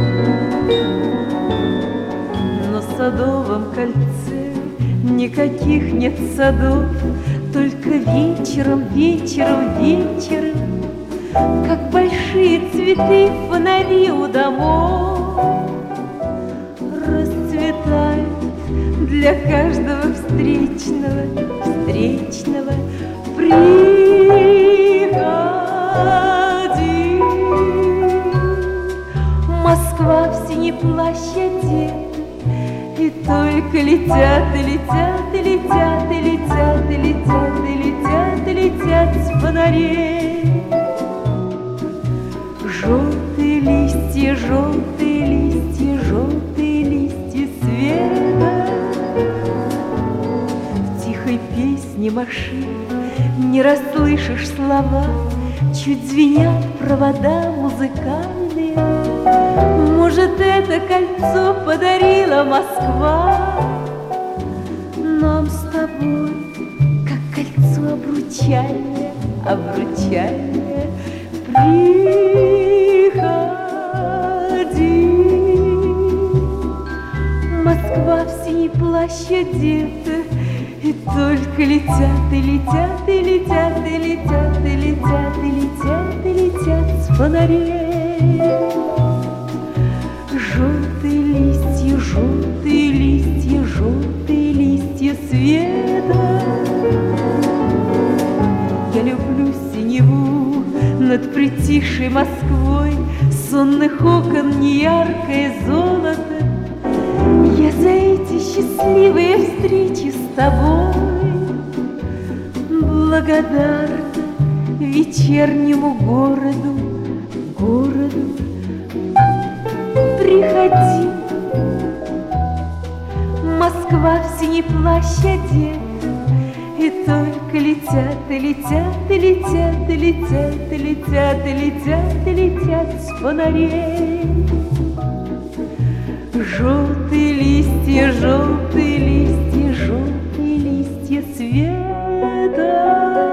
На Садовом кольце никаких нет садов, только вечером, вечером, вечером, как большие цветы фонари у домов, расцветают для каждого встречного, встречного. Приходи, Москва в синий плащ одета, и только летят, и летят, и летят, и летят, и летят, и летят, и летят с фонарей. Желтые листья, желтые листья, желтые листья света. В тихой песне машин не расслышишь слова, чуть звенят провода музыкальные. Может, это кольцо подарила Москва нам с тобой, как кольцо обручальное, обручальное. Приходи, Москва в синий плащ одета, и только летят, и летят, и летят, и летят, и летят, и летят, и летят с фонарей. Желтые листья, желтые листья, желтые листья света. Я люблю синеву над притихшей Москвой, сонных окон неяркое золото. Я за эти счастливые встречи с тобой благодарна вечернему городу, городу. Приходи, Москва в синий плащ одета, и только летят, и летят, и летят, и летят, и летят, и летят, и летят с фонарей. Желтые листья, желтые листья, желтые листья света.